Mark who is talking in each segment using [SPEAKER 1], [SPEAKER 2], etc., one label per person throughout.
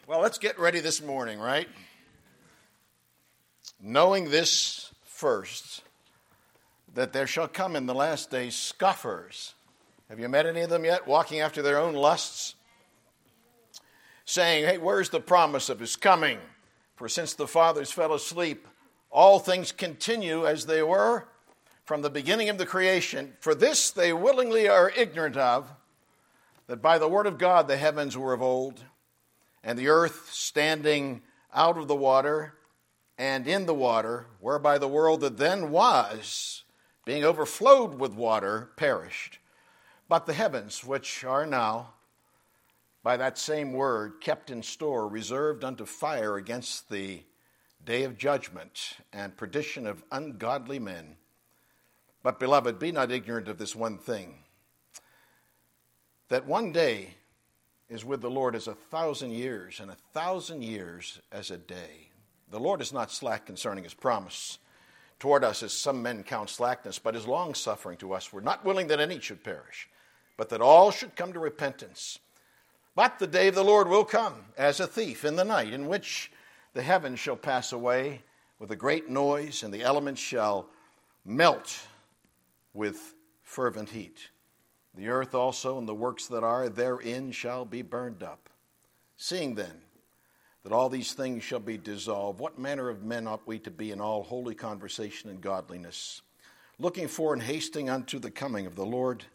[SPEAKER 1] Well, let's get ready this morning, right? Knowing this first, that there shall come in the last days scoffers. Have you met any of them yet? Walking after their own lusts? Saying, hey, where's the promise of his coming? For since the fathers fell asleep, all things continue as they were from the beginning of the creation. For this they willingly are ignorant of, that by the word of God the heavens were of old, and the earth standing out of the water and in the water, whereby the world that then was, being overflowed with water, perished. But the heavens, which are now, by that same word, kept in store, reserved unto fire against the day of judgment and perdition of ungodly men. But, beloved, be not ignorant of this one thing, that one day is with the Lord as 1,000 years, and 1,000 years as a day. The Lord is not slack concerning his promise toward us, as some men count slackness, but is long-suffering to us. We're not willing that any should perish, but that all should come to repentance. But the day of the Lord will come as a thief in the night, in which the heavens shall pass away with a great noise, and the elements shall melt with fervent heat. The earth also and the works that are therein shall be burned up. Seeing then that all these things shall be dissolved, what manner of men ought we to be in all holy conversation and godliness, looking for and hasting unto the coming of the Lord,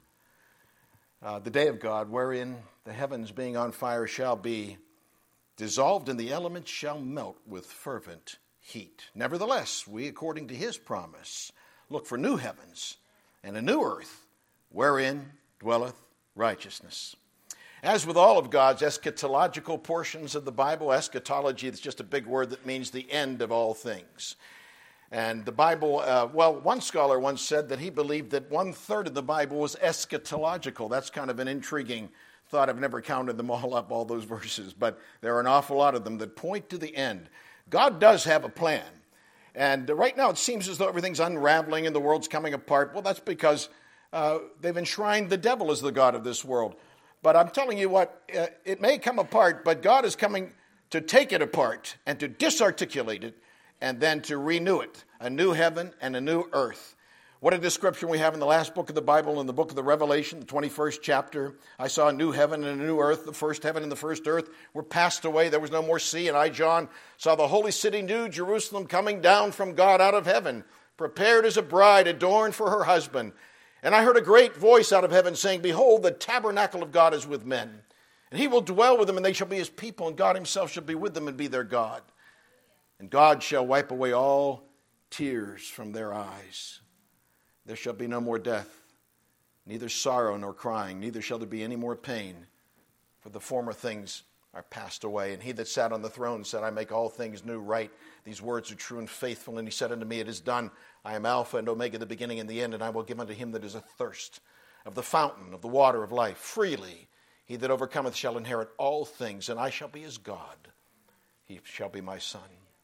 [SPEAKER 1] the day of God, wherein the heavens being on fire shall be dissolved, and the elements shall melt with fervent heat. Nevertheless, we, according to his promise, look for new heavens and a new earth, wherein dwelleth righteousness. As with all of God's eschatological portions of the Bible, eschatology is just a big word that means the end of all things. And the Bible, one scholar once said that he believed that 1/3 of the Bible was eschatological. That's kind of an intriguing thought. I've never counted them all up, all those verses, but there are an awful lot of them that point to the end. God does have a plan. And right now it seems as though everything's unraveling and the world's coming apart. Well, that's because they've enshrined the devil as the god of this world. But I'm telling you what, it may come apart, but God is coming to take it apart and to disarticulate it and then to renew it. A new heaven and a new earth. What a description we have in the last book of the Bible, in the book of the Revelation, the 21st chapter. I saw a new heaven and a new earth. The first heaven and the first earth were passed away. There was no more sea. And I, John, saw the holy city, New Jerusalem, coming down from God out of heaven, prepared as a bride adorned for her husband. And I heard a great voice out of heaven saying, behold, the tabernacle of God is with men. And he will dwell with them, and they shall be his people, and God himself shall be with them and be their God. And God shall wipe away all tears from their eyes. There shall be no more death, neither sorrow nor crying, neither shall there be any more pain, for the former things are passed away. And he that sat on the throne said, I make all things new, right? These words are true and faithful. And he said unto me, it is done. I am Alpha and Omega, the beginning and the end, and I will give unto him that is athirst of the fountain of the water of life freely. He that overcometh shall inherit all things, and I shall be his God. He shall be my son.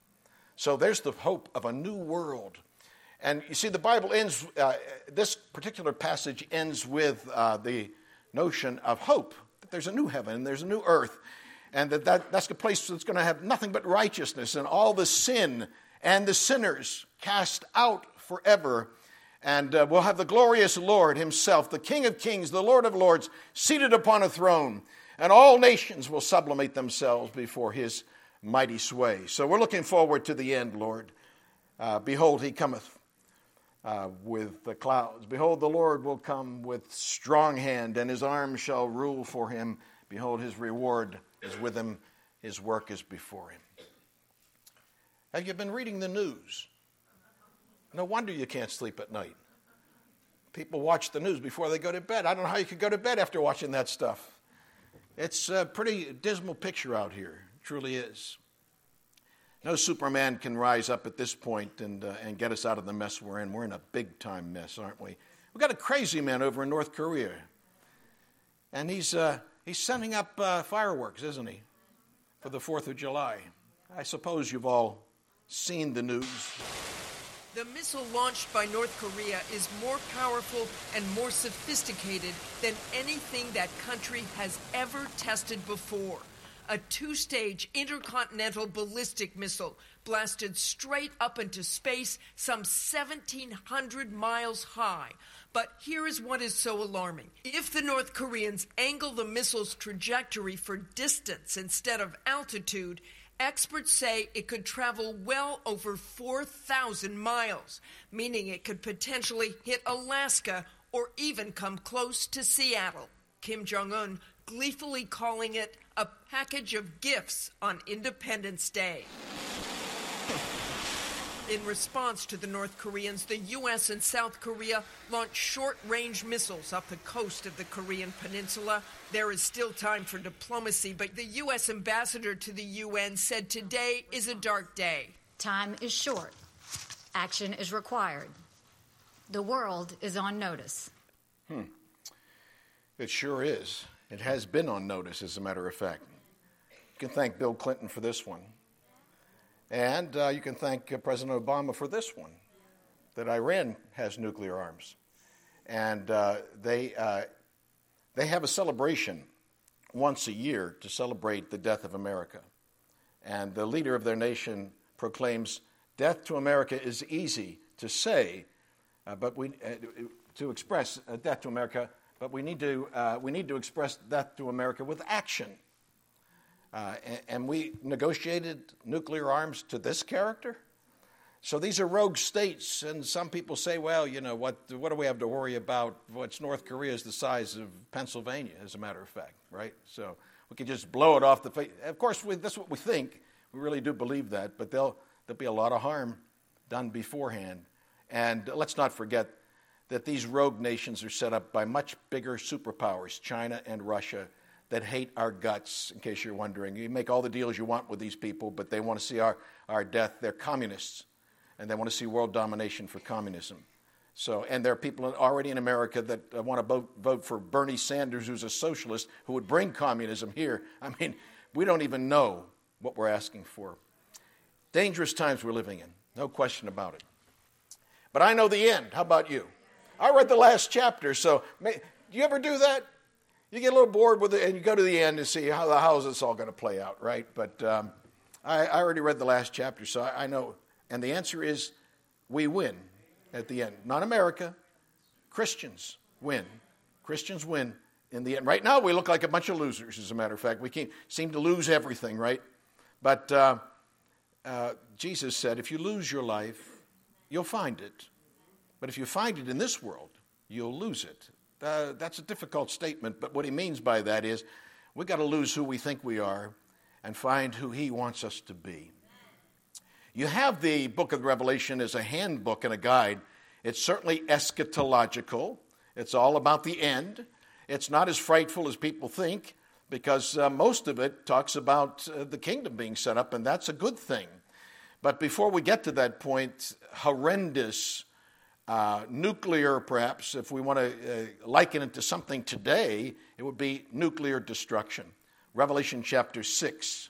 [SPEAKER 1] So there's the hope of a new world. And you see, the Bible ends, this particular passage ends with the notion of hope. That there's a new heaven and there's a new earth. And that's the place that's going to have nothing but righteousness and all the sin and the sinners cast out forever. And we'll have the glorious Lord himself, the King of kings, the Lord of lords, seated upon a throne. And all nations will sublimate themselves before his mighty sway. So we're looking forward to the end, Lord. Behold, he cometh with the clouds. Behold, the Lord will come with strong hand, and his arm shall rule for him. Behold, his reward is with him. His work is before him. Have you been reading the news? No wonder you can't sleep at night. People watch the news before they go to bed. I don't know how you could go to bed after watching that stuff. It's a pretty dismal picture out here. It truly is. No Superman can rise up at this point and get us out of the mess we're in. We're in a big-time mess, aren't we? We've got a crazy man over in North Korea. And he's sending up fireworks, isn't he, for the 4th of July. I suppose you've all seen the news.
[SPEAKER 2] The missile launched by North Korea is more powerful and more sophisticated than anything that country has ever tested before. a two-stage intercontinental ballistic missile blasted straight up into space some 1,700 miles high. But here is what is so alarming. If the North Koreans angle the missile's trajectory for distance instead of altitude, experts say it could travel well over 4,000 miles, meaning it could potentially hit Alaska or even come close to Seattle. Kim Jong-un gleefully calling it a package of gifts on Independence Day. In response to the North Koreans, the U.S. and South Korea launched short-range missiles off the coast of the Korean peninsula. There is still time for diplomacy, but the U.S. ambassador to the UN said today is a dark day.
[SPEAKER 3] Time is short. Action is required. The world is on notice.
[SPEAKER 1] It sure is. It has been on notice, as a matter of fact. You can thank Bill Clinton for this one. And you can thank President Obama for this one, that Iran has nuclear arms. And they have a celebration once a year to celebrate the death of America. And the leader of their nation proclaims, death to America is easy to say, but we to express death to America, but we need to express death to America with action. And we negotiated nuclear arms to this character? So these are rogue states, and some people say, well, you know, what do we have to worry about? What's North Korea is the size of Pennsylvania, as a matter of fact, right? So we can just blow it off the face. Of course, that's what we think. We really do believe that, but there'll be a lot of harm done beforehand. And let's not forget that these rogue nations are set up by much bigger superpowers, China and Russia, that hate our guts, in case you're wondering. You make all the deals you want with these people, but they want to see our death. They're communists, and they want to see world domination for communism. So, and there are people already in America that want to vote for Bernie Sanders, who's a socialist, who would bring communism here. I mean, we don't even know what we're asking for. Dangerous times we're living in, no question about it. But I know the end. How about you? I read the last chapter, so do you ever do that? You get a little bored with it, and you go to the end and see how is this all going to play out, right? But I already read the last chapter, so I know. And the answer is we win at the end. Not America. Christians win. Christians win in the end. Right now we look like a bunch of losers, as a matter of fact. We seem to lose everything, right? But Jesus said, if you lose your life, you'll find it. But if you find it in this world, you'll lose it. That's a difficult statement, but what he means by that is we've got to lose who we think we are and find who he wants us to be. You have the book of Revelation as a handbook and a guide. It's certainly eschatological. It's all about the end. It's not as frightful as people think because most of it talks about the kingdom being set up, and that's a good thing. But before we get to that point, horrendous nuclear, perhaps, if we want to liken it to something today, it would be nuclear destruction. Revelation chapter 6,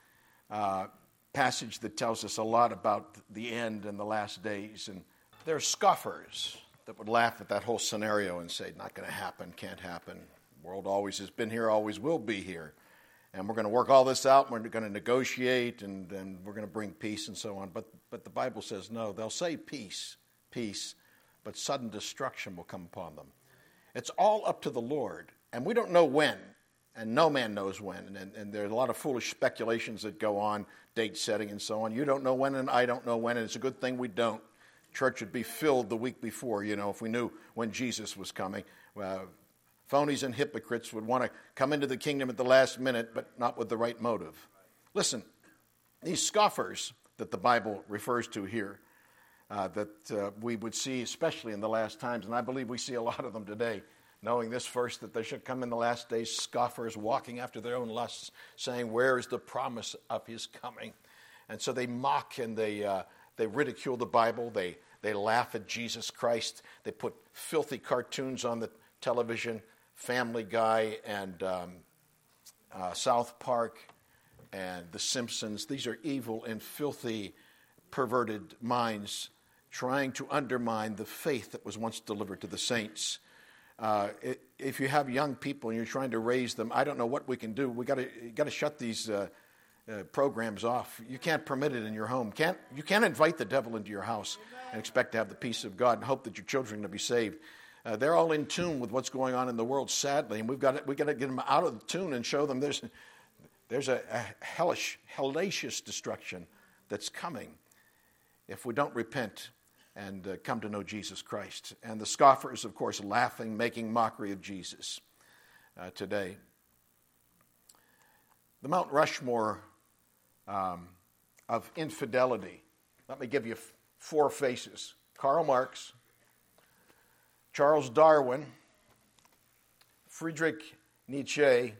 [SPEAKER 1] passage that tells us a lot about the end and the last days. And there are scoffers that would laugh at that whole scenario and say, not going to happen, can't happen. The world always has been here, always will be here. And we're going to work all this out, and we're going to negotiate, and we're going to bring peace and so on. But the Bible says, no, they'll say peace, peace, but sudden destruction will come upon them. It's all up to the Lord, and we don't know when, and no man knows when, and there are a lot of foolish speculations that go on, date setting and so on. You don't know when, and I don't know when, and it's a good thing we don't. Church would be filled the week before, if we knew when Jesus was coming. Phonies and hypocrites would want to come into the kingdom at the last minute, but not with the right motive. Listen, these scoffers that the Bible refers to here, that we would see, especially in the last times, and I believe we see a lot of them today, knowing this first, that they should come in the last days, scoffers walking after their own lusts, saying, where is the promise of his coming? And so they mock and they ridicule the Bible, they laugh at Jesus Christ, they put filthy cartoons on the television, Family Guy and South Park and The Simpsons. These are evil and filthy, perverted minds trying to undermine the faith that was once delivered to the saints. If you have young people and you're trying to raise them, I don't know what we can do. We got to shut these programs off. You can't permit it in your home. You can't invite the devil into your house and expect to have the peace of God and hope that your children are going to be saved. They're all in tune with what's going on in the world, sadly, and we got to get them out of the tune and show them there's a hellacious destruction that's coming if we don't repent and come to know Jesus Christ. And the scoffers, of course, laughing, making mockery of Jesus today. The Mount Rushmore of infidelity. Let me give you 4 faces. Karl Marx, Charles Darwin, Friedrich Nietzsche,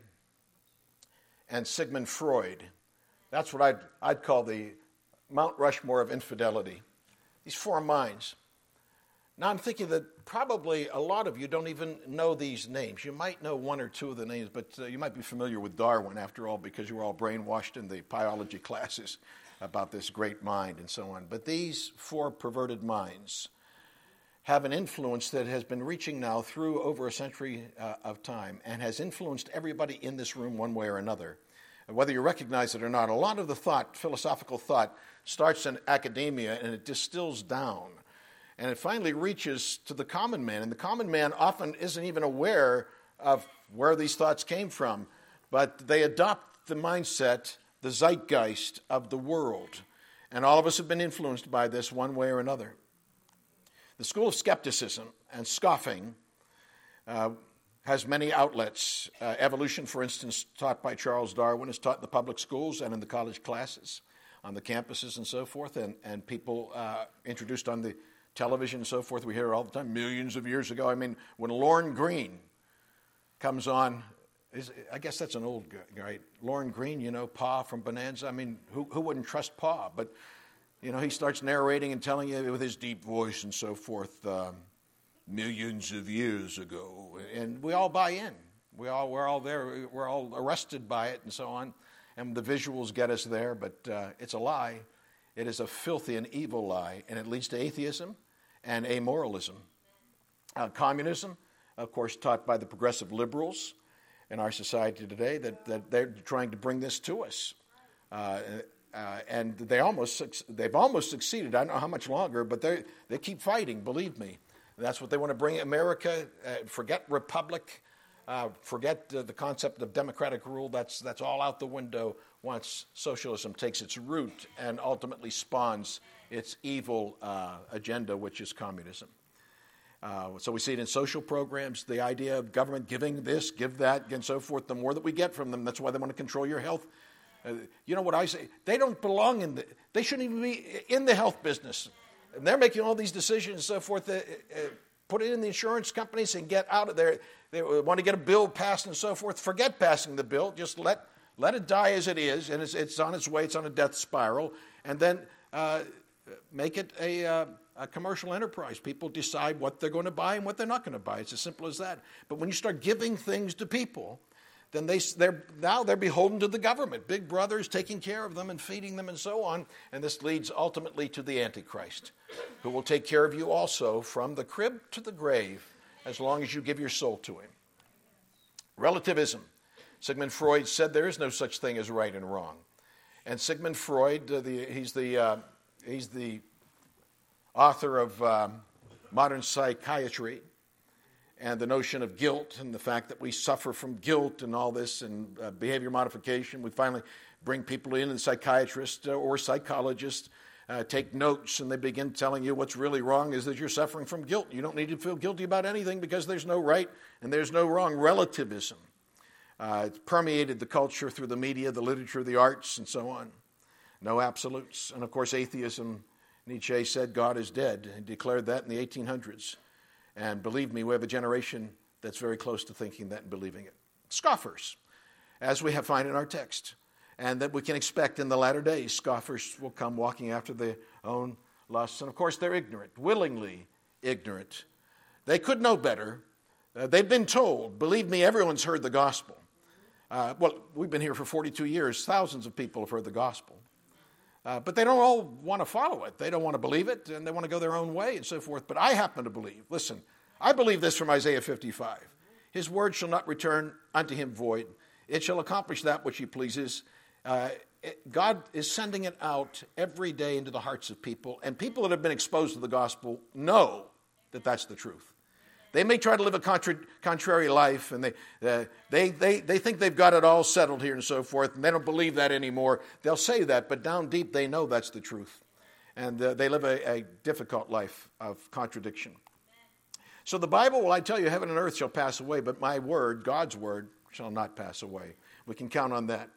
[SPEAKER 1] and Sigmund Freud. That's what I'd call the Mount Rushmore of infidelity. These 4 minds. Now I'm thinking that probably a lot of you don't even know these names. You might know 1 or 2 of the names, but you might be familiar with Darwin after all, because you were all brainwashed in the biology classes about this great mind and so on. But these 4 perverted minds have an influence that has been reaching now through over a century of time and has influenced everybody in this room one way or another. And whether you recognize it or not, a lot of the thought, philosophical thought, starts in academia and it distills down. And it finally reaches to the common man. And the common man often isn't even aware of where these thoughts came from, but they adopt the mindset, the zeitgeist of the world. And all of us have been influenced by this one way or another. The school of skepticism and scoffing has many outlets. Evolution, for instance, taught by Charles Darwin, is taught in the public schools and in the college classes, on the campuses and so forth, and people introduced on the television and so forth. We hear it all the time, millions of years ago. I mean, when Lorne Greene comes on, I guess that's an old guy, right? Lorne Greene, you know, Pa from Bonanza. I mean, who wouldn't trust Pa? But, you know, he starts narrating and telling you with his deep voice and so forth, millions of years ago. And we all buy in. We're all there. We're all arrested by it and so on. And the visuals get us there, but it's a lie. It is a filthy and evil lie, and it leads to atheism and amoralism. Communism, of course, taught by the progressive liberals in our society today, that they're trying to bring this to us. And they've almost succeeded. I don't know how much longer, but they keep fighting, believe me. That's what they want to bring America. Forget republic. Forget the concept of democratic rule. That's all out the window once socialism takes its root and ultimately spawns its evil agenda, which is communism. So we see it in social programs, the idea of government giving this, give that, and so forth. The more that we get from them, that's why they want to control your health. You know what I say? They don't belong they shouldn't even be in the health business. And they're making all these decisions and so forth. Put it in the insurance companies and get out of there. They want to get a bill passed and so forth. Forget passing the bill. Just let it die as it is, and it's on its way. It's on a death spiral. And then make it a commercial enterprise. People decide what they're going to buy and what they're not going to buy. It's as simple as that. But when you start giving things to people, then they're beholden to the government. Big Brother is taking care of them and feeding them and so on. And this leads ultimately to the Antichrist, who will take care of you also from the crib to the grave as long as you give your soul to him. Relativism. Sigmund Freud said there is no such thing as right and wrong. And Sigmund Freud, he's the author of modern psychiatry, and the notion of guilt and the fact that we suffer from guilt and all this and behavior modification. We finally bring people in, and psychiatrists or psychologists take notes, and they begin telling you what's really wrong is that you're suffering from guilt. You don't need to feel guilty about anything because there's no right and there's no wrong. Relativism. It's permeated the culture through the media, the literature, the arts, and so on. No absolutes. And of course, atheism. Nietzsche said God is dead and declared that in the 1800s. And believe me, we have a generation that's very close to thinking that and believing it. Scoffers, as we have found in our text, and that we can expect in the latter days, scoffers will come walking after their own lusts. And of course, they're ignorant, willingly ignorant. They could know better. They've been told. Believe me, everyone's heard the gospel. Well, we've been here for 42 years. Thousands of people have heard the gospel. But they don't all want to follow it. They don't want to believe it, and they want to go their own way and so forth. But I happen to believe, listen, I believe this from Isaiah 55. His word shall not return unto him void. It shall accomplish that which he pleases. God is sending it out every day into the hearts of people, and people that have been exposed to the gospel know that that's the truth. They may try to live a contrary life, and they think they've got it all settled here and so forth, and they don't believe that anymore. They'll say that, but down deep they know that's the truth. And they live a difficult life of contradiction. So the Bible, well, I tell you, heaven and earth shall pass away, but my word, God's word, shall not pass away. We can count on that.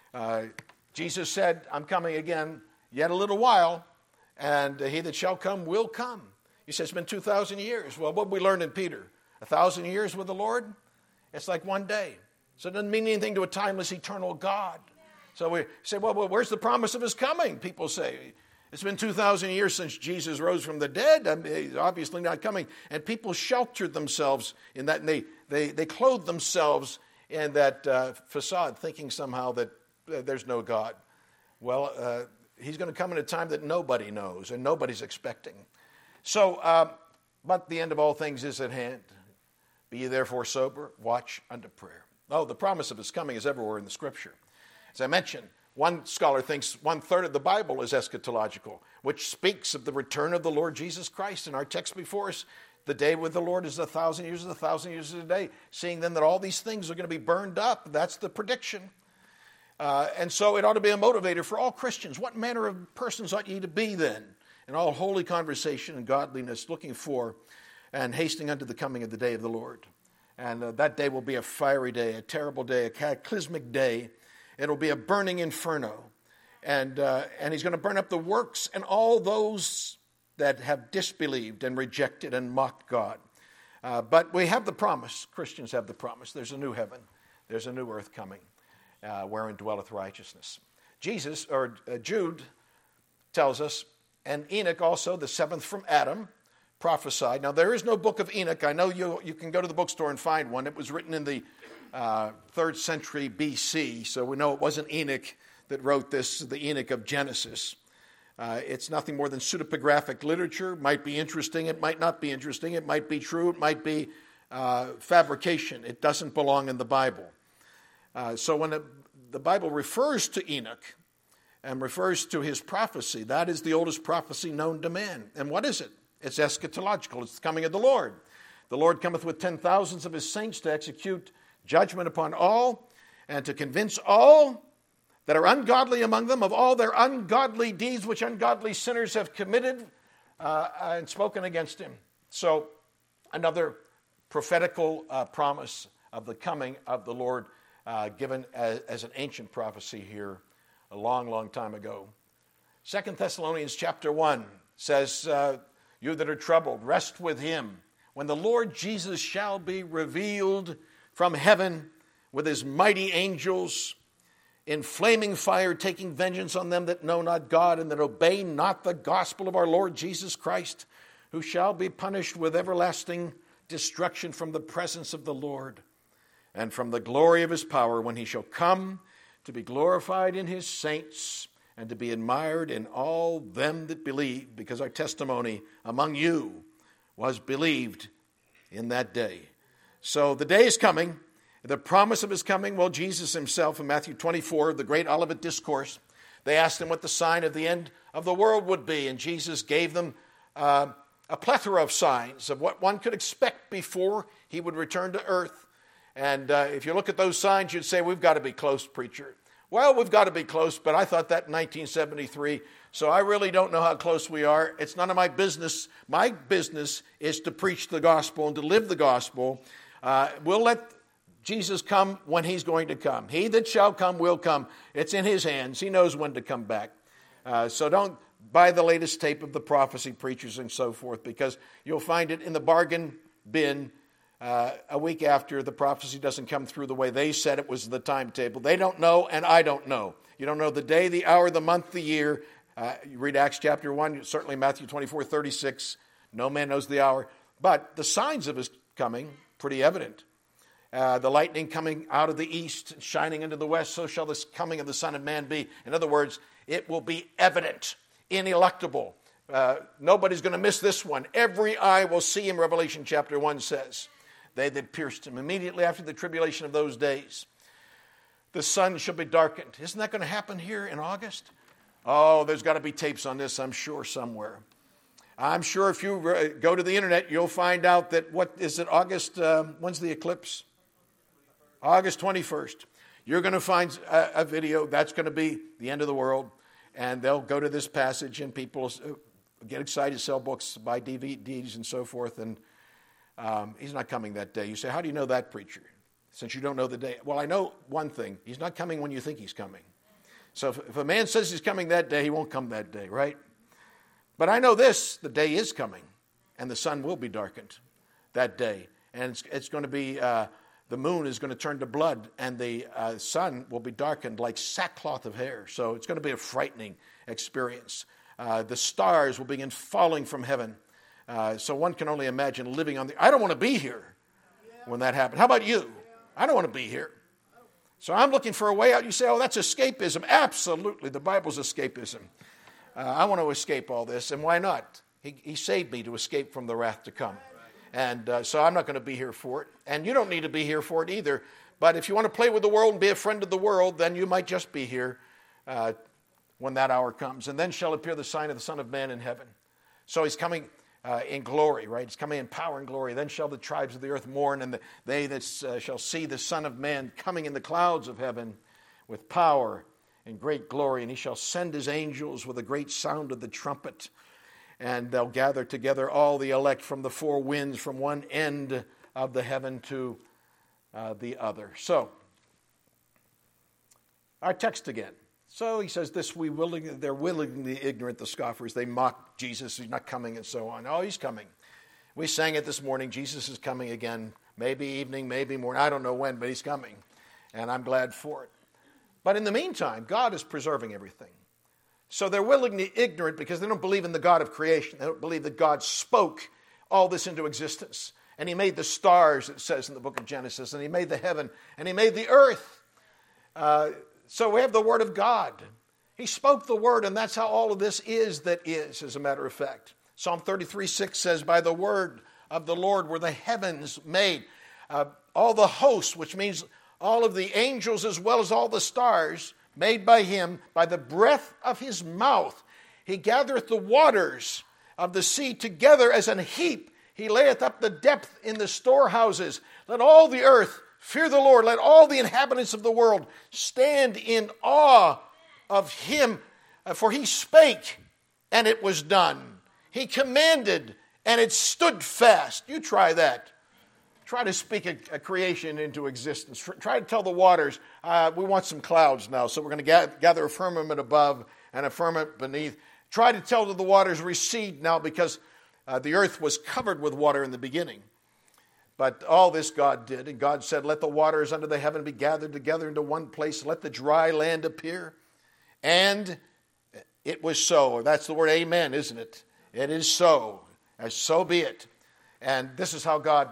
[SPEAKER 1] Jesus said, I'm coming again yet a little while, and he that shall come will come. He says, it's been 2,000 years. Well, what we learned in Peter? 1,000 years with the Lord? It's like one day. So it doesn't mean anything to a timeless, eternal God. So we say, well, where's the promise of his coming? People say, it's been 2,000 years since Jesus rose from the dead. I mean, he's obviously not coming. And people sheltered themselves in that, and they clothed themselves in that facade, thinking somehow that there's no God. Well, he's going to come in a time that nobody knows and nobody's expecting. So, but the end of all things is at hand. Be ye therefore sober, watch unto prayer. Oh, the promise of his coming is everywhere in the Scripture. As I mentioned, one scholar thinks 1/3 of the Bible is eschatological, which speaks of the return of the Lord Jesus Christ. In our text before us, the day with the Lord is 1,000 years, 1,000 years is a day. Seeing then that all these things are going to be burned up, that's the prediction. And so it ought to be a motivator for all Christians. What manner of persons ought ye to be then? In all holy conversation and godliness, looking for and hastening unto the coming of the day of the Lord. And that day will be a fiery day, a terrible day, a cataclysmic day. It'll be a burning inferno. And he's going to burn up the works and all those that have disbelieved and rejected and mocked God. But we have the promise. Christians have the promise. There's a new heaven. There's a new earth coming, wherein dwelleth righteousness. Jude tells us, and Enoch also, the seventh from Adam, prophesied. Now, there is no book of Enoch. I know you can go to the bookstore and find one. It was written in the 3rd century BC, so we know it wasn't Enoch that wrote this, the Enoch of Genesis. It's nothing more than pseudepigraphic literature. It might be interesting. It might not be interesting. It might be true. It might be fabrication. It doesn't belong in the Bible. So when the Bible refers to Enoch and refers to his prophecy, that is the oldest prophecy known to man. And what is it? It's eschatological. It's the coming of the Lord. The Lord cometh with 10,000s of his saints to execute judgment upon all and to convince all that are ungodly among them of all their ungodly deeds which ungodly sinners have committed and spoken against him. So another prophetical promise of the coming of the Lord given as an ancient prophecy here a long, long time ago. 2 Thessalonians chapter 1 says, you that are troubled, rest with him when the Lord Jesus shall be revealed from heaven with his mighty angels in flaming fire, taking vengeance on them that know not God and that obey not the gospel of our Lord Jesus Christ, who shall be punished with everlasting destruction from the presence of the Lord and from the glory of his power when he shall come to be glorified in his saints and to be admired in all them that believe, because our testimony among you was believed in that day. So the day is coming. The promise of his coming, well, Jesus himself in Matthew 24, the great Olivet Discourse, they asked him what the sign of the end of the world would be, and Jesus gave them a plethora of signs of what one could expect before he would return to earth. And if you look at those signs, you'd say, we've got to be close, preacher. Well, we've got to be close, but I thought that in 1973, so I really don't know how close we are. It's none of my business. My business is to preach the gospel and to live the gospel. We'll let Jesus come when he's going to come. He that shall come will come. It's in his hands. He knows when to come back. So don't buy the latest tape of the prophecy preachers and so forth, because you'll find it in the bargain bin a week after the prophecy doesn't come through the way they said it was the timetable. They don't know, and I don't know. You don't know the day, the hour, the month, the year. You read Acts chapter 1, certainly Matthew 24:36. No man knows the hour. But the signs of his coming, pretty evident. The lightning coming out of the east, shining into the west, so shall this coming of the Son of Man be. In other words, it will be evident, ineluctable. Nobody's going to miss this one. Every eye will see him, Revelation chapter 1 says. They that pierced him. Immediately after the tribulation of those days, the sun shall be darkened. Isn't that going to happen here in August? Oh, there's got to be tapes on this, I'm sure, somewhere. I'm sure if you go to the internet, you'll find out that, what is it, August, when's the eclipse? August 21st. You're going to find a video. That's going to be the end of the world. And they'll go to this passage, and people get excited, sell books, buy DVDs and so forth. And he's not coming that day. You say, how do you know that, preacher? Since you don't know the day. Well, I know one thing. He's not coming when you think he's coming. So if a man says he's coming that day, he won't come that day, right? But I know this, the day is coming, and the sun will be darkened that day. And it's going to be, the moon is going to turn to blood, and the sun will be darkened like sackcloth of hair. So it's going to be a frightening experience. The stars will begin falling from heaven. So one can only imagine living on the... I don't want to be here when that happens. How about you? I don't want to be here. So I'm looking for a way out. You say, oh, that's escapism. Absolutely, the Bible's escapism. I want to escape all this, and why not? He saved me to escape from the wrath to come. And so I'm not going to be here for it. And you don't need to be here for it either. But if you want to play with the world and be a friend of the world, then you might just be here when that hour comes. And then shall appear the sign of the Son of Man in heaven. So he's coming in glory, right? He's coming in power and glory. Then shall the tribes of the earth mourn, and they that shall see the Son of Man coming in the clouds of heaven with power and great glory. And he shall send his angels with a great sound of the trumpet. And they'll gather together all the elect from the four winds, from one end of the heaven to the other. So, our text again. So he says this, they're willingly ignorant, the scoffers. They mock Jesus, he's not coming and so on. Oh, he's coming. We sang it this morning, Jesus is coming again. Maybe evening, maybe morning, I don't know when, but he's coming. And I'm glad for it. But in the meantime, God is preserving everything. So they're willingly ignorant because they don't believe in the God of creation. They don't believe that God spoke all this into existence. And he made the stars, it says in the book of Genesis, and he made the heaven, and he made the earth. So we have the Word of God. He spoke the Word, and that's how all of this is that is, as a matter of fact. Psalm 33:6 says, by the word of the Lord were the heavens made. All the hosts, which means all of the angels as well as all the stars, made by him, by the breath of his mouth. He gathereth the waters of the sea together as an heap. He layeth up the depth in the storehouses. Let all the earth fear the Lord. Let all the inhabitants of the world stand in awe of him. For he spake, and it was done. He commanded, and it stood fast. You try that. Try to speak a creation into existence. Try to tell the waters, we want some clouds now, so we're going to gather a firmament above and a firmament beneath. Try to tell the waters, recede now, because the earth was covered with water in the beginning. But all this God did, and God said, let the waters under the heaven be gathered together into one place. Let the dry land appear. And it was so. That's the word amen, isn't it? It is so. As so be it. And this is how God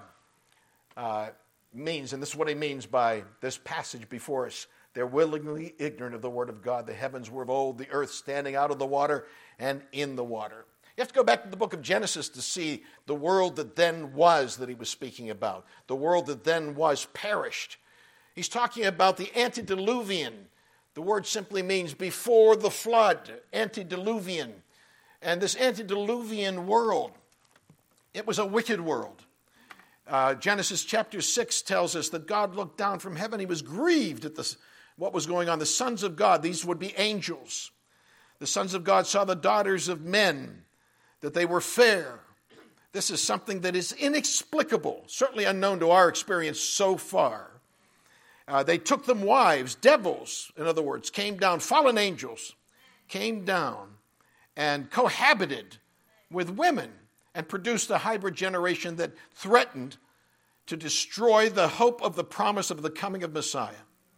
[SPEAKER 1] means, and this is what he means by this passage before us. They're willingly ignorant of the word of God. The heavens were of old, the earth standing out of the water and in the water. You have to go back to the book of Genesis to see the world that then was that he was speaking about. The world that then was perished. He's talking about the antediluvian. The word simply means before the flood, antediluvian. And this antediluvian world, it was a wicked world. Genesis chapter 6 tells us that God looked down from heaven. He was grieved at what was going on. The sons of God, these would be angels. The sons of God saw the daughters of men, that they were fair. This is something that is inexplicable, certainly unknown to our experience so far. They took them wives, devils, in other words, came down, fallen angels, came down and cohabited with women and produced a hybrid generation that threatened to destroy the hope of the promise of the coming of Messiah.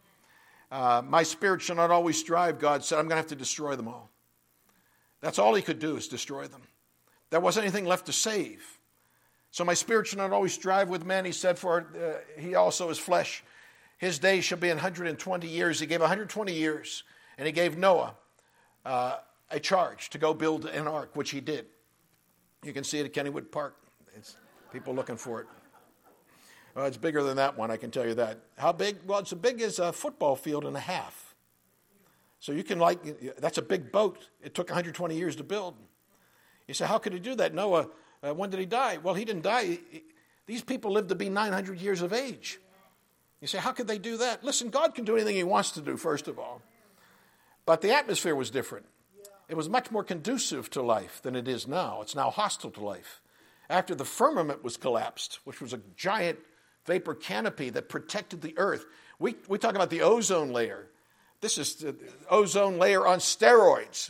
[SPEAKER 1] My spirit shall not always strive, God said. I'm going to have to destroy them all. That's all he could do, is destroy them. There wasn't anything left to save. So my spirit shall not always strive with men, he said, for he also is flesh. His days shall be 120 years. He gave 120 years, and he gave Noah a charge to go build an ark, which he did. You can see it at Kennywood Park. It's people looking for it. Well, it's bigger than that one, I can tell you that. How big? Well, it's as big as a football field and a half. So you can that's a big boat. It took 120 years to build. You say, how could he do that? Noah, when did he die? Well, he didn't die. These people lived to be 900 years of age. You say, how could they do that? Listen, God can do anything he wants to do, first of all. But the atmosphere was different. It was much more conducive to life than it is now. It's now hostile to life. After the firmament was collapsed, which was a giant vapor canopy that protected the earth, we talk about the ozone layer. This is the ozone layer on steroids.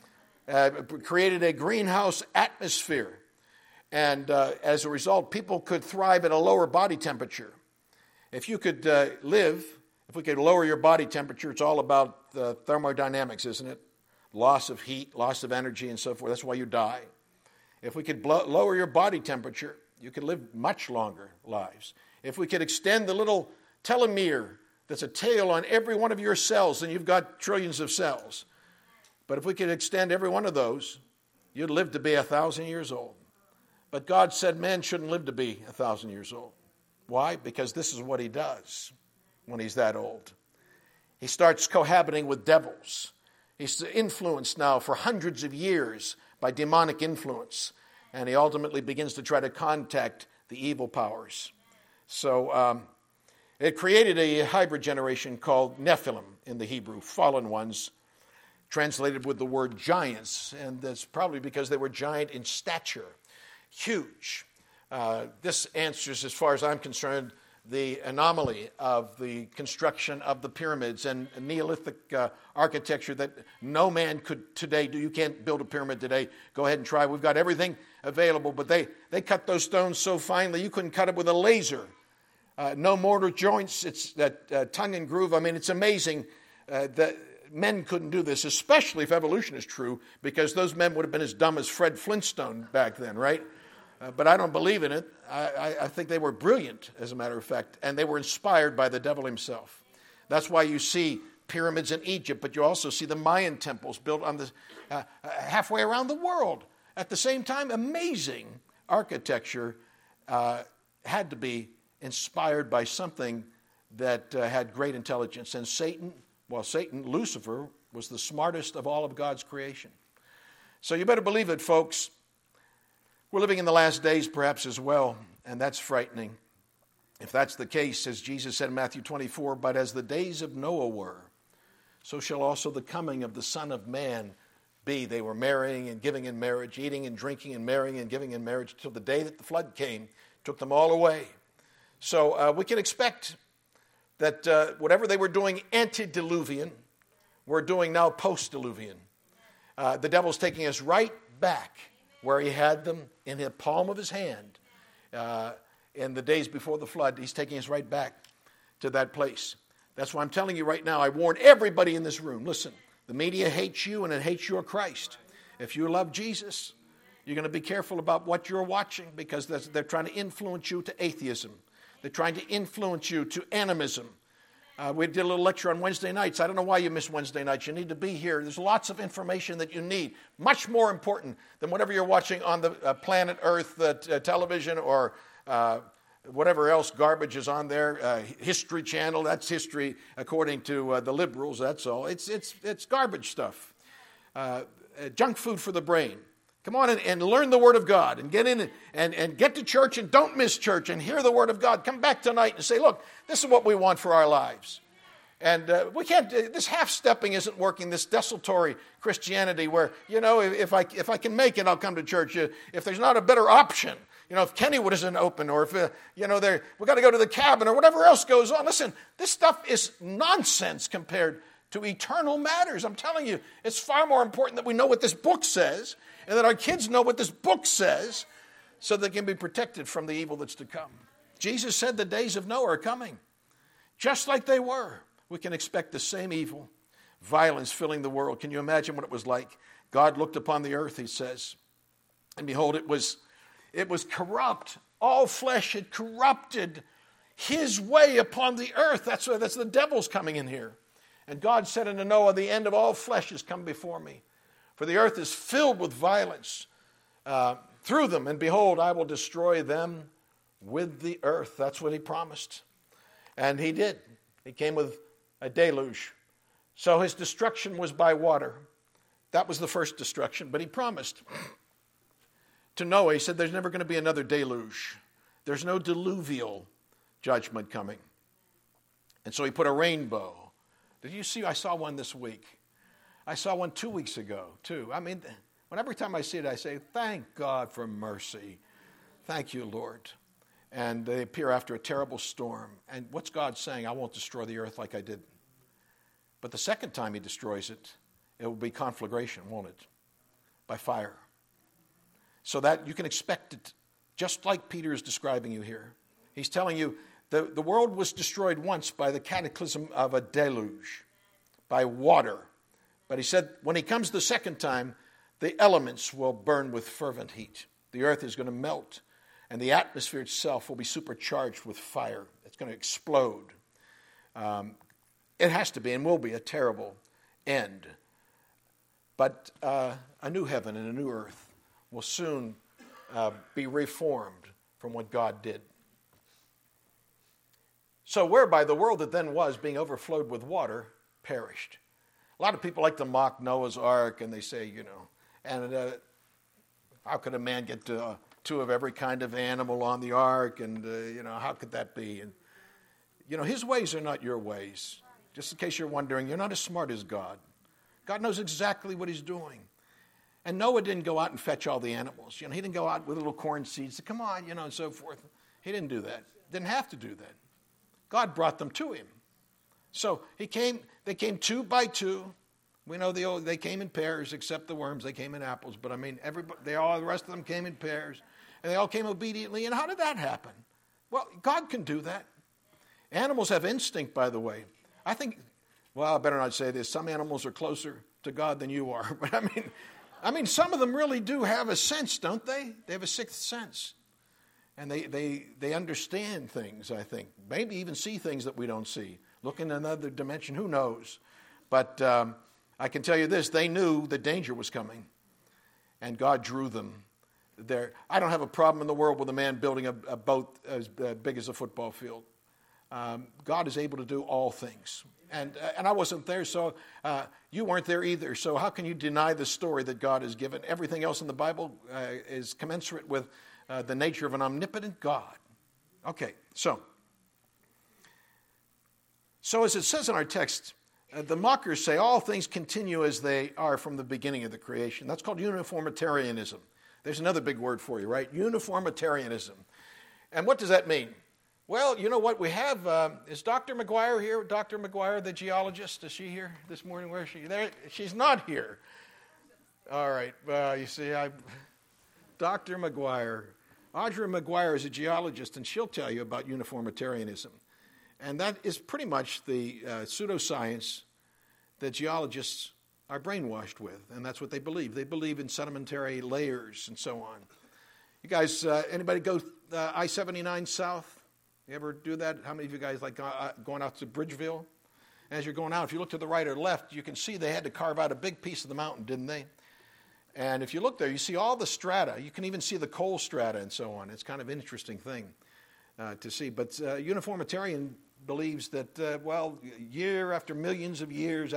[SPEAKER 1] Created a greenhouse atmosphere. And as a result, people could thrive at a lower body temperature. If you could if we could lower your body temperature, it's all about thermodynamics, isn't it? Loss of heat, loss of energy, and so forth. That's why you die. If we could lower your body temperature, you could live much longer lives. If we could extend the little telomere that's a tail on every one of your cells, and you've got trillions of cells. But if we could extend every one of those, you'd live to be 1,000 years old. But God said man shouldn't live to be 1,000 years old. Why? Because this is what he does when he's that old. He starts cohabiting with devils. He's influenced now for hundreds of years by demonic influence. And he ultimately begins to try to contact the evil powers. So it created a hybrid generation called Nephilim in the Hebrew, fallen ones, translated with the word giants. And that's probably because they were giant in stature, huge. This answers, as far as I'm concerned, the anomaly of the construction of the pyramids and Neolithic architecture that no man could today do. You can't build a pyramid today. Go ahead and try. We've got everything available, but they cut those stones so finely you couldn't cut it with a laser. No mortar joints. It's that tongue and groove. I mean, it's amazing that men couldn't do this, especially if evolution is true, because those men would have been as dumb as Fred Flintstone back then, right? But I don't believe in it. I think they were brilliant, as a matter of fact, and they were inspired by the devil himself. That's why you see pyramids in Egypt, but you also see the Mayan temples built on the halfway around the world. At the same time, amazing architecture had to be inspired by something that had great intelligence. And Satan, Lucifer, was the smartest of all of God's creation. So you better believe it, folks. We're living in the last days perhaps as well, and that's frightening. If that's the case, as Jesus said in Matthew 24, but as the days of Noah were, so shall also the coming of the Son of Man be. They were marrying and giving in marriage, eating and drinking and marrying and giving in marriage until the day that the flood came, took them all away. So we can expect that whatever they were doing antediluvian, we're doing now post-diluvian. The devil's taking us right back where he had them in the palm of his hand in the days before the flood. He's taking us right back to that place. That's why I'm telling you right now, I warn everybody in this room, listen, the media hates you and it hates your Christ. If you love Jesus, you're going to be careful about what you're watching, because they're trying to influence you to atheism. They're trying to influence you to animism. We did a little lecture on Wednesday nights. I don't know why you miss Wednesday nights. You need to be here. There's lots of information that you need, much more important than whatever you're watching on the planet Earth, television, or whatever else garbage is on there. History Channel, that's history according to the liberals, that's all. It's garbage stuff. Junk food for the brain. Come on and learn the Word of God and get in and get to church and don't miss church and hear the Word of God. Come back tonight and say, look, this is what we want for our lives. And we can't, this half-stepping isn't working, this desultory Christianity where, if I can make it, I'll come to church. If there's not a better option, if Kennywood isn't open, or if, we've got to go to the cabin or whatever else goes on. Listen, this stuff is nonsense compared to eternal matters. I'm telling you, it's far more important that we know what this book says and that our kids know what this book says so they can be protected from the evil that's to come. Jesus said the days of Noah are coming. Just like they were, we can expect the same evil, violence filling the world. Can you imagine what it was like? God looked upon the earth, he says, and behold, it was corrupt. All flesh had corrupted his way upon the earth. That's the devil's coming in here. And God said unto Noah, the end of all flesh has come before me. For the earth is filled with violence through them, and behold, I will destroy them with the earth. That's what he promised. And he did. He came with a deluge. So his destruction was by water. That was the first destruction. But he promised to Noah, he said, there's never going to be another deluge. There's no diluvial judgment coming. And so he put a rainbow. Did you see? I saw one this week. I saw one 2 weeks ago, too. I mean, every time I see it, I say, thank God for mercy. Thank you, Lord. And they appear after a terrible storm. And what's God saying? I won't destroy the earth like I did. But the second time he destroys it, it will be conflagration, won't it? By fire. So that you can expect it, just like Peter is describing you here. He's telling you the world was destroyed once by the cataclysm of a deluge, by water. But he said when he comes the second time, the elements will burn with fervent heat. The earth is going to melt, and the atmosphere itself will be supercharged with fire. It's going to explode. It has to be and will be a terrible end. But a new heaven and a new earth will soon be reformed from what God did. So whereby the world that then was being overflowed with water perished. A lot of people like to mock Noah's Ark, and they say, and how could a man get two of every kind of animal on the ark, and, how could that be? And, his ways are not your ways. Just in case you're wondering, you're not as smart as God. God knows exactly what he's doing. And Noah didn't go out and fetch all the animals. He didn't go out with little corn seeds, come on, and so forth. He didn't do that. Didn't have to do that. God brought them to him. So they came 2 by 2. We know they came in pairs, except the worms. They came in apples. But the rest of them came in pairs. And they all came obediently. And how did that happen? Well, God can do that. Animals have instinct, by the way. I think, I better not say this. Some animals are closer to God than you are. But I mean, some of them really do have a sense, don't they? They have a sixth sense. And they understand things, I think. Maybe even see things that we don't see. Look in another dimension, who knows? But I can tell you this, they knew the danger was coming. And God drew them there. I don't have a problem in the world with a man building a boat as big as a football field. God is able to do all things. And I wasn't there, so you weren't there either. So how can you deny the story that God has given? Everything else in the Bible is commensurate with the nature of an omnipotent God. Okay, so as it says in our text, the mockers say all things continue as they are from the beginning of the creation. That's called uniformitarianism. There's another big word for you, right? Uniformitarianism. And what does that mean? Well, you know what we have, is Dr. McGuire here? Dr. McGuire, the geologist, is she here this morning? Where is she? There, she's not here. All right, you see, Dr. McGuire. Audra McGuire is a geologist, and she'll tell you about uniformitarianism. And that is pretty much the pseudoscience that geologists are brainwashed with, and that's what they believe. They believe in sedimentary layers and so on. You guys, anybody go I-79 south? You ever do that? How many of you guys like going out to Bridgeville? As you're going out, if you look to the right or left, you can see they had to carve out a big piece of the mountain, didn't they? And if you look there, you see all the strata. You can even see the coal strata and so on. It's kind of an interesting thing to see. But uniformitarian believes that, year after millions of years,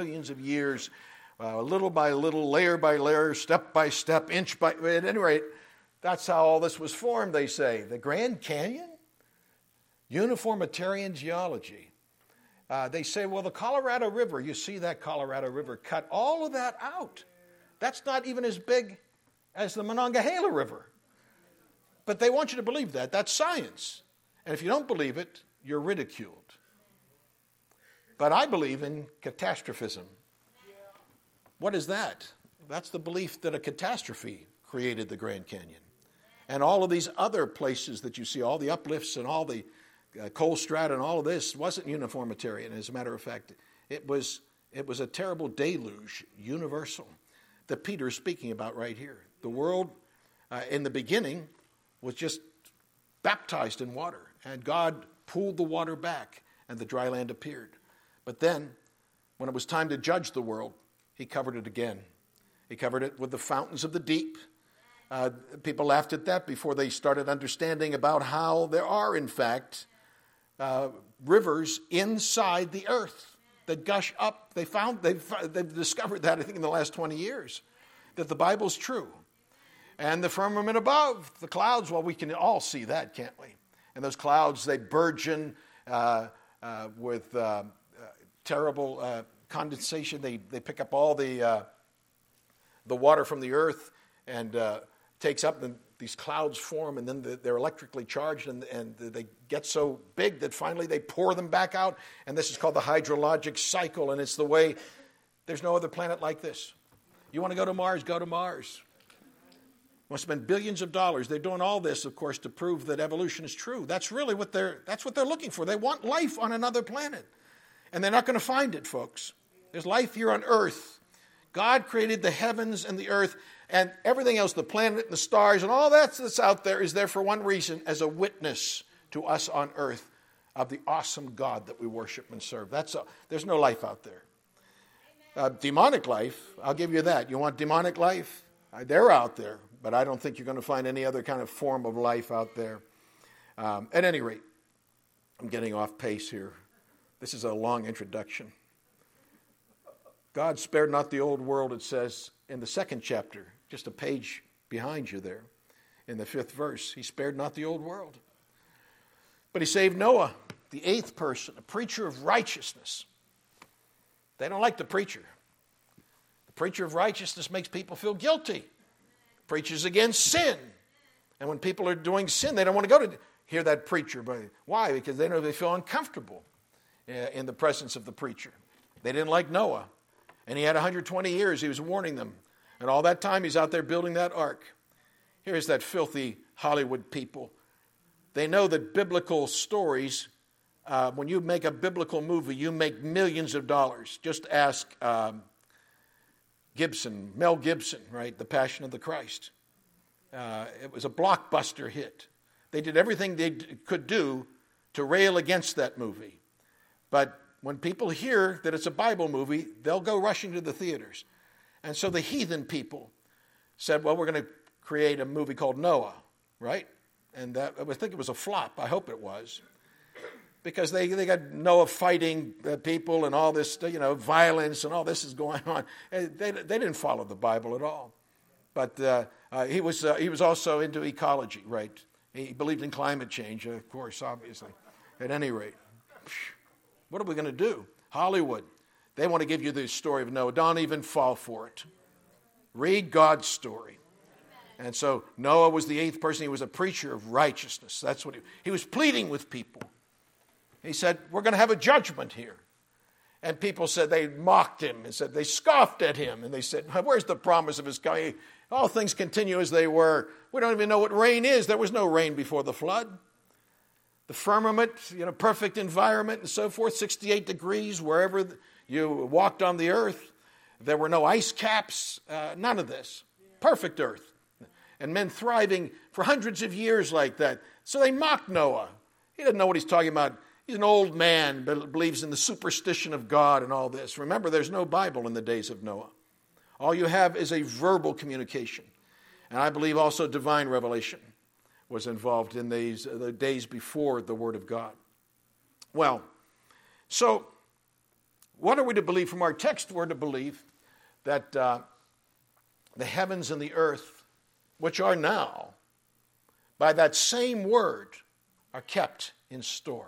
[SPEAKER 1] little by little, layer by layer, step by step, inch by... At any rate, that's how all this was formed, they say. The Grand Canyon? Uniformitarian geology. They say, the Colorado River, you see that Colorado River cut all of that out. That's not even as big as the Monongahela River. But they want you to believe that. That's science. And if you don't believe it, you're ridiculed. But I believe in catastrophism. What is that? That's the belief that a catastrophe created the Grand Canyon. And all of these other places that you see, all the uplifts and all the coal strata and all of this wasn't uniformitarian. As a matter of fact, it was a terrible deluge, universal, that Peter is speaking about right here. The world in the beginning was just baptized in water, and God pulled the water back, and the dry land appeared. But then, when it was time to judge the world, he covered it again. He covered it with the fountains of the deep. People laughed at that before they started understanding about how there are, in fact, rivers inside the earth that gush up. They've discovered that, I think, in the last 20 years, that the Bible's true. And the firmament above, the clouds, well, we can all see that, can't we? And those clouds, they burgeon with terrible condensation. They pick up all the water from the earth and takes up, and these clouds form, and then they're electrically charged, and they get so big that finally they pour them back out. And this is called the hydrologic cycle, and it's the way, there's no other planet like this. You want to go to Mars? Go to Mars. Want to spend billions of dollars. They're doing all this, of course, to prove that evolution is true. That's really what they're looking for. They want life on another planet. And they're not going to find it, folks. There's life here on earth. God created the heavens and the earth and everything else, the planet and the stars and all that's out there is there for one reason, as a witness to us on earth of the awesome God that we worship and serve. There's no life out there. Demonic life, I'll give you that. You want demonic life? They're out there, but I don't think you're going to find any other kind of form of life out there. At any rate, I'm getting off pace here. This is a long introduction. God spared not the old world, it says in the 2nd chapter, just a page behind you there, in the 5th verse. He spared not the old world. But he saved Noah, the 8th person, a preacher of righteousness. They don't like the preacher. The preacher of righteousness makes people feel guilty. Preaches against sin. And when people are doing sin, they don't want to go to hear that preacher. Why? Because they know they feel uncomfortable in the presence of the preacher. They didn't like Noah. And he had 120 years. He was warning them. And all that time he's out there building that ark. Here's that filthy Hollywood people. They know that biblical stories, when you make a biblical movie, you make millions of dollars. Just ask Mel Gibson, right? The Passion of the Christ. It was a blockbuster hit. They did everything they could do to rail against that movie. But when people hear that it's a Bible movie, they'll go rushing to the theaters. And so the heathen people said, well, we're going to create a movie called Noah, right? And I think it was a flop. I hope it was. Because they got Noah fighting people and all this, violence and all this is going on. They didn't follow the Bible at all. But he was also into ecology, right? He believed in climate change, of course, obviously. At any rate, what are we going to do? Hollywood, they want to give you the story of Noah. Don't even fall for it. Read God's story. And so Noah was the 8th person. He was a preacher of righteousness. That's what he was pleading with people. He said, we're going to have a judgment here. And people said they mocked him and said they scoffed at him. And they said, where's the promise of his coming? All things continue as they were. We don't even know what rain is. There was no rain before the flood. The firmament, perfect environment and so forth, 68 degrees wherever you walked on the earth. There were no ice caps, none of this. Perfect earth. And men thriving for hundreds of years like that. So they mocked Noah. He doesn't know what he's talking about. He's an old man, but believes in the superstition of God and all this. Remember, there's no Bible in the days of Noah. All you have is a verbal communication. And I believe also divine revelation was involved in the days before the Word of God. Well, so what are we to believe from our text? We're to believe that the heavens and the earth, which are now, by that same word, are kept in store.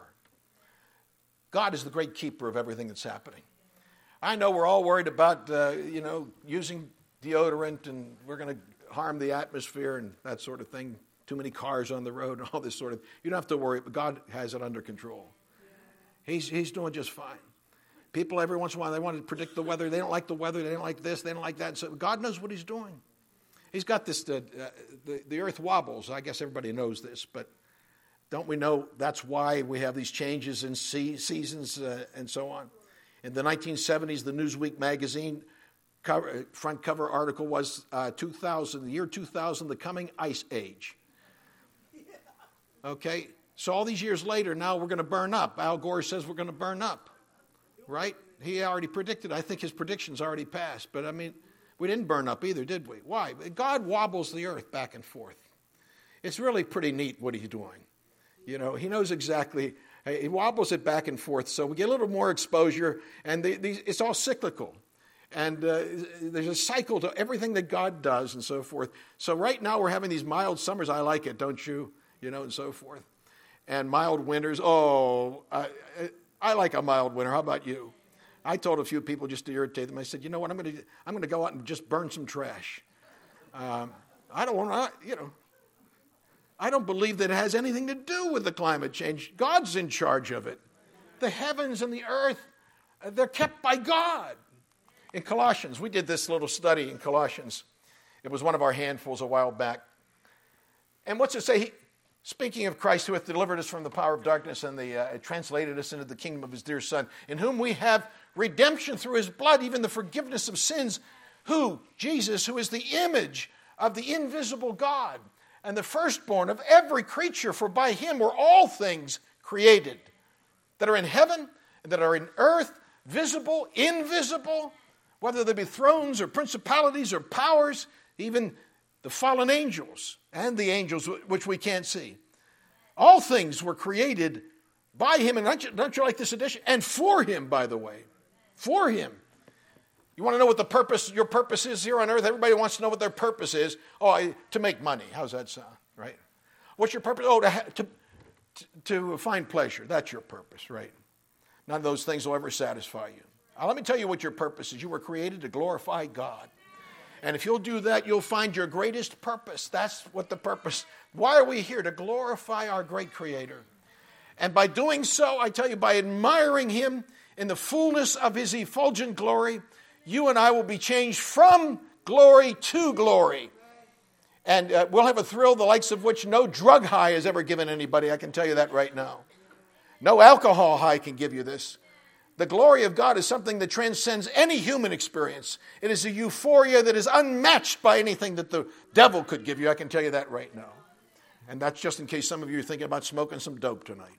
[SPEAKER 1] God is the great keeper of everything that's happening. I know we're all worried about, using deodorant and we're going to harm the atmosphere and that sort of thing. Too many cars on the road and all this sort of thing. You don't have to worry. God has it under control. He's doing just fine. People every once in a while, they want to predict the weather. They don't like the weather. They don't like this. They don't like that. So God knows what he's doing. He's got this, the earth wobbles. I guess everybody knows this, but don't we know that's why we have these changes in seasons and so on? In the 1970s, the Newsweek magazine front cover article was the year 2000, the coming ice age. Okay, so all these years later, now we're going to burn up. Al Gore says we're going to burn up, right? He already predicted. I think his prediction's already passed. But I mean, We didn't burn up either, did we? Why? God wobbles the earth back and forth. It's really pretty neat what he's doing. You know, he knows exactly. He wobbles it back and forth, so we get a little more exposure, and it's all cyclical. And there's a cycle to everything that God does and so forth. So right now we're having these mild summers. I like it, don't you? You know, and so forth. And mild winters. Oh, I like a mild winter. How about you? I told a few people just to irritate them. I said, you know what? I'm going to go out and just burn some trash. I don't want to, you know. I don't believe that it has anything to do with the climate change. God's in charge of it. The heavens and the earth, they're kept by God. In Colossians, we did this little study in Colossians. It was one of our handfuls a while back. And what's it say? Speaking of Christ, who hath delivered us from the power of darkness and translated us into the kingdom of his dear Son, in whom we have redemption through his blood, even the forgiveness of sins, who, Jesus, who is the image of the invisible God, and the firstborn of every creature, for by him were all things created, that are in heaven and that are in earth, visible, invisible, whether they be thrones or principalities or powers, even the fallen angels and the angels which we can't see. All things were created by him, and don't you like this addition? And for him, by the way. For him. You want to know what your purpose is here on earth? Everybody wants to know what their purpose is. Oh, to make money. How's that sound, right? What's your purpose? Oh, to find pleasure. That's your purpose, right? None of those things will ever satisfy you. Now, let me tell you what your purpose is. You were created to glorify God. And if you'll do that, you'll find your greatest purpose. That's what the purpose. Why are we here? To glorify our great Creator. And by doing so, I tell you, by admiring him in the fullness of his effulgent glory, you and I will be changed from glory to glory. And we'll have a thrill the likes of which no drug high has ever given anybody. I can tell you that right now. No alcohol high can give you this. The glory of God is something that transcends any human experience. It is a euphoria that is unmatched by anything that the devil could give you. I can tell you that right now. And that's just in case some of you are thinking about smoking some dope tonight.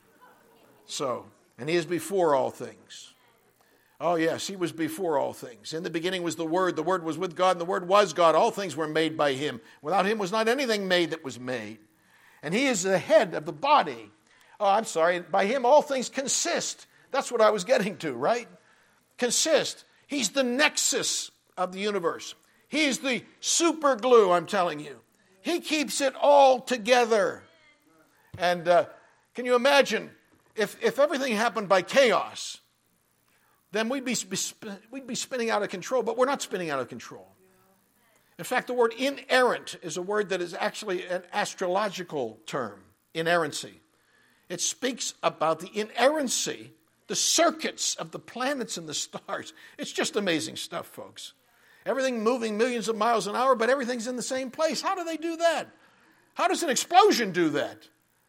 [SPEAKER 1] So, and he is before all things. Oh yes, he was before all things. In the beginning was the Word was with God, and the Word was God. All things were made by him. Without him was not anything made that was made. And he is the head of the body. Oh, I'm sorry, by him all things consist. That's what I was getting to, right? Consist. He's the nexus of the universe. He's the super glue, I'm telling you. He keeps it all together. And can you imagine if everything happened by chaos, then we'd be spinning out of control, but we're not spinning out of control. In fact, the word inerrant is a word that is actually an astrological term, inerrancy. It speaks about the inerrancy, the circuits of the planets and the stars. It's just amazing stuff, folks. Everything moving millions of miles an hour, but everything's in the same place. How do they do that? How does an explosion do that?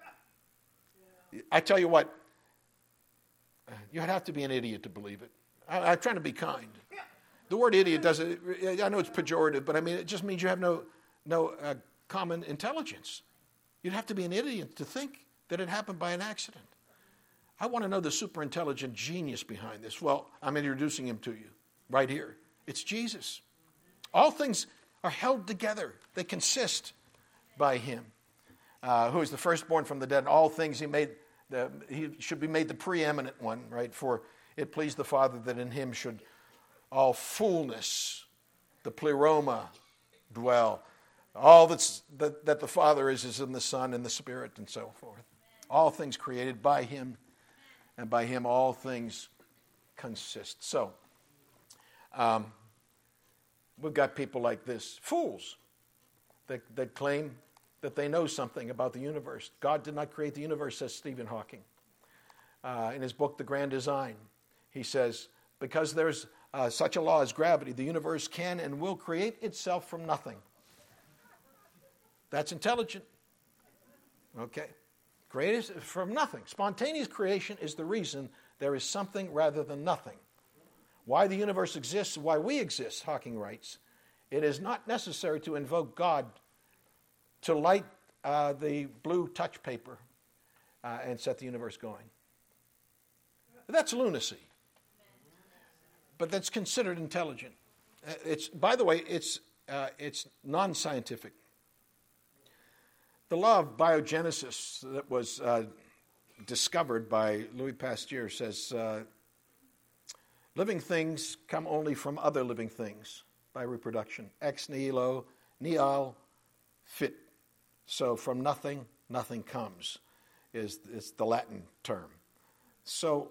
[SPEAKER 1] I tell you what, you'd have to be an idiot to believe it. I'm trying to be kind. The word idiot doesn't, I know it's pejorative, but I mean, it just means you have no common intelligence. You'd have to be an idiot to think that it happened by an accident. I want to know the super intelligent genius behind this. Well, I'm introducing him to you right here. It's Jesus. All things are held together. They consist by him, who is the firstborn from the dead. All things he made, he should be made the preeminent one, right? For it pleased the Father that in him should all fullness, the pleroma, dwell. All that the Father is in the Son and the Spirit and so forth. All things created by him, and by him all things consist. So, we've got people like this, fools, that claim that they know something about the universe. God did not create the universe, says Stephen Hawking. In his book, The Grand Design, he says, because there's such a law as gravity, the universe can and will create itself from nothing. That's intelligent. Okay. Created from nothing. Spontaneous creation is the reason there is something rather than nothing. Why the universe exists, why we exist, Hawking writes, it is not necessary to invoke God to light the blue touch paper and set the universe going. That's lunacy. But that's considered intelligent. It's, by the way, it's non-scientific. The law of biogenesis that was discovered by Louis Pasteur says living things come only from other living things by reproduction. Ex nihilo, nihil fit. So from nothing, nothing comes is the Latin term. So,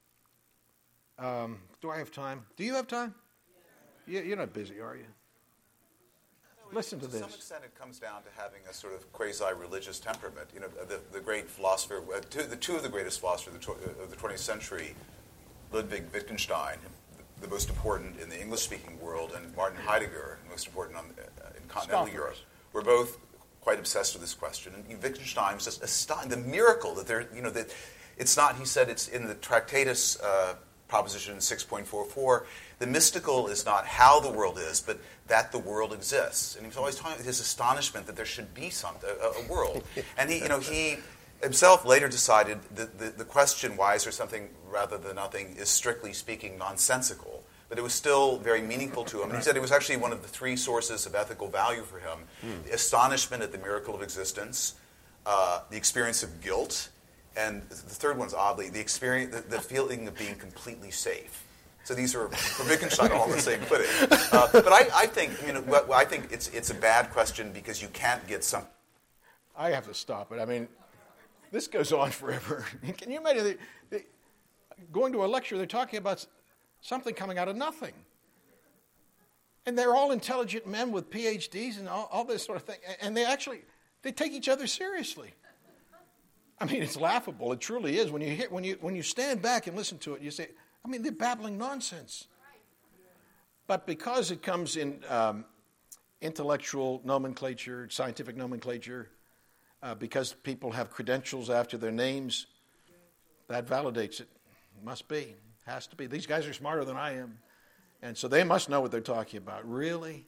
[SPEAKER 1] do I have time? Do you have time? You're not busy, are you? Listen to this.
[SPEAKER 4] To some extent, it comes down to having a sort of quasi-religious temperament. You know, the great philosopher, two of the greatest philosophers of the 20th century, Ludwig Wittgenstein, the most important in the English-speaking world, and Martin Heidegger, the most important in continental Europe, were both quite obsessed with this question. And Wittgenstein was just astonished. The miracle that that it's not. He said it's in the Tractatus. Proposition 6.44, the mystical is not how the world is, but that the world exists. And he was always talking about his astonishment that there should be a world. And he himself later decided that the question, why is there something rather than nothing, is strictly speaking nonsensical. But it was still very meaningful to him. And he said it was actually one of the three sources of ethical value for him. The astonishment at the miracle of existence, the experience of guilt, and the third one's oddly the experience, the feeling of being completely safe. So these are for Wittgenstein all on the same footing. But I think I think it's a bad question because you can't get some.
[SPEAKER 1] I have to stop it. I mean, this goes on forever. Can you imagine going to a lecture? They're talking about something coming out of nothing, and they're all intelligent men with PhDs and all this sort of thing, and they take each other seriously. I mean, it's laughable. It truly is. When you stand back and listen to it, you say, I mean, they're babbling nonsense. But because it comes in intellectual nomenclature, scientific nomenclature, because people have credentials after their names, that validates it. Must be. Has to be. These guys are smarter than I am. And so they must know what they're talking about. Really?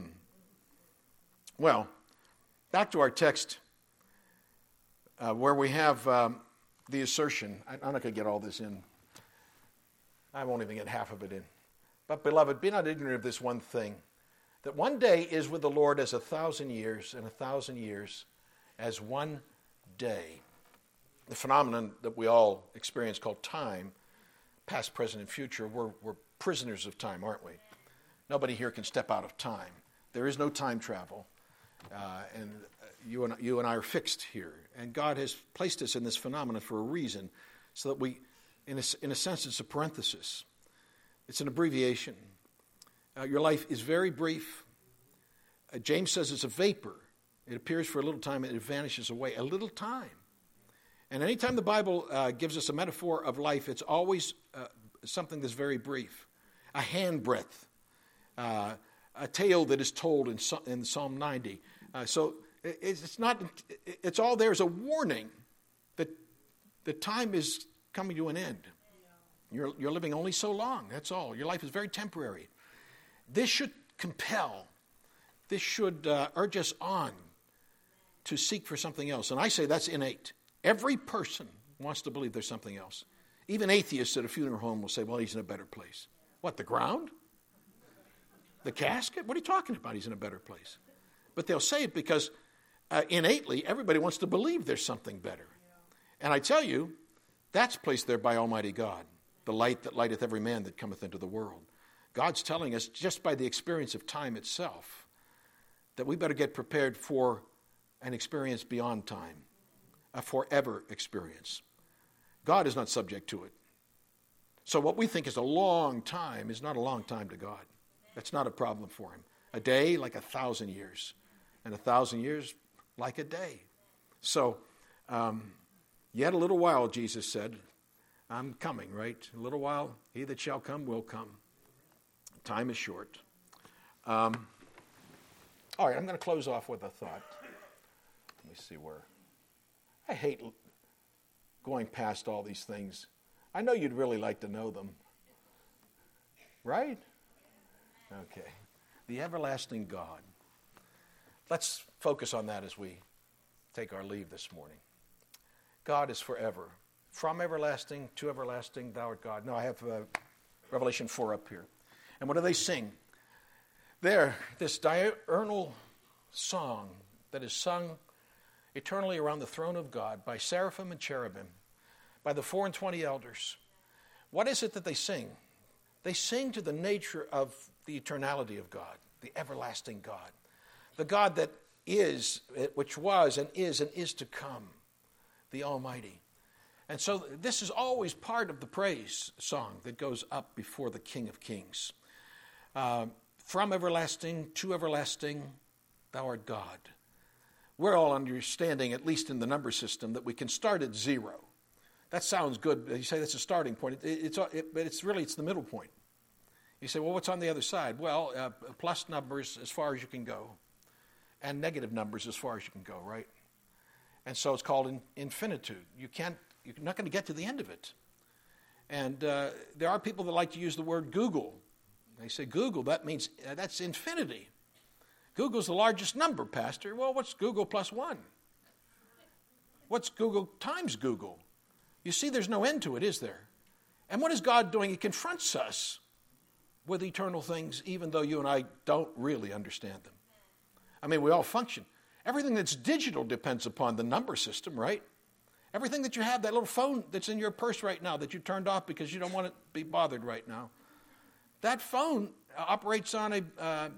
[SPEAKER 1] Well, back to our text. Where we have the assertion, I'm not going to get all this in. I won't even get half of it in. But, beloved, be not ignorant of this one thing, that one day is with the Lord as 1,000 years, and 1,000 years as one day. The phenomenon that we all experience called time, past, present, and future, we're prisoners of time, aren't we? Nobody here can step out of time. There is no time travel. And you and I are fixed here. And God has placed us in this phenomenon for a reason, so that we, in a sense, it's a parenthesis. It's an abbreviation. Your life is very brief. James says it's a vapor. It appears for a little time and it vanishes away. A little time. And anytime the Bible gives us a metaphor of life, it's always something that's very brief. A handbreadth. A tale that is told in Psalm 90. So it's not. It's all there as a warning that the time is coming to an end. You're living only so long. That's all. Your life is very temporary. This should compel. This should urge us on to seek for something else. And I say that's innate. Every person wants to believe there's something else. Even atheists at a funeral home will say, "Well, he's in a better place." What? The ground? The casket? What are you talking about? He's in a better place. But they'll say it because innately everybody wants to believe there's something better. And I tell you, that's placed there by Almighty God, the light that lighteth every man that cometh into the world. God's telling us just by the experience of time itself that we better get prepared for an experience beyond time, a forever experience. God is not subject to it. So what we think is a long time is not a long time to God. That's not a problem for him. A day like 1,000 years, and 1,000 years like a day. So, yet a little while, Jesus said, I'm coming, right? A little while, he that shall come will come. Time is short. All right, I'm going to close off with a thought. Let me see where. I hate going past all these things. I know you'd really like to know them. Right? Okay. The everlasting God. Let's focus on that as we take our leave this morning. God is forever. From everlasting to everlasting, thou art God. No, I have Revelation 4 up here. And what do they sing? There, this diurnal song that is sung eternally around the throne of God by seraphim and cherubim, by the 24 elders. What is it that they sing? They sing to the nature of the eternality of God, the everlasting God, the God that is, which was and is to come, the Almighty. And so this is always part of the praise song that goes up before the King of Kings. From everlasting to everlasting, thou art God. We're all understanding, at least in the number system, that we can start at 0. That sounds good. You say that's a starting point. But it's the middle point. You say, well, what's on the other side? Well, plus numbers as far as you can go, and negative numbers as far as you can go, right? And so it's called infinitude. You're not going to get to the end of it. And there are people that like to use the word Google. They say Google, that means that's infinity. Google's the largest number, Pastor. Well, what's Google plus 1? What's Google times Google? You see, there's no end to it, is there? And what is God doing? He confronts us with eternal things, even though you and I don't really understand them. I mean, we all function. Everything that's digital depends upon the number system, right? Everything that you have, that little phone that's in your purse right now that you turned off because you don't want to be bothered right now, that phone operates on a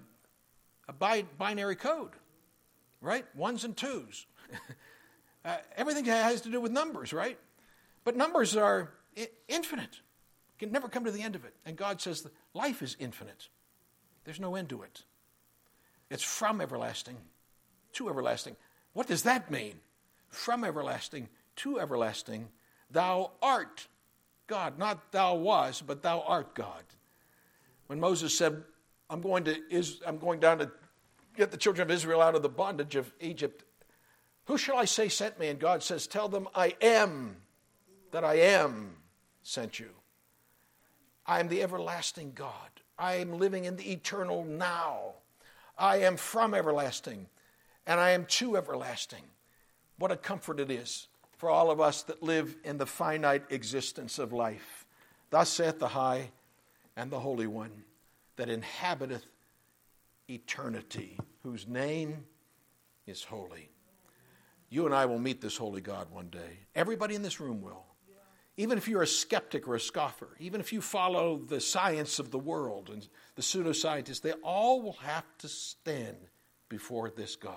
[SPEAKER 1] binary code, right? 1s and 2s. Everything has to do with numbers, right? But numbers are infinite. You can never come to the end of it. And God says that life is infinite. There's no end to it. It's from everlasting to everlasting. What does that mean? From everlasting to everlasting, thou art God. Not thou was, but thou art God. When Moses said, I'm going down to get the children of Israel out of the bondage of Egypt, who shall I say sent me? And God says, tell them I am that I am sent you. I am the everlasting God. I am living in the eternal now. I am from everlasting, and I am to everlasting. What a comfort it is for all of us that live in the finite existence of life. Thus saith the high and the Holy One, that inhabiteth eternity, whose name is holy. You and I will meet this holy God one day. Everybody in this room will. Even if you're a skeptic or a scoffer, even if you follow the science of the world and the pseudoscientists, they all will have to stand before this God.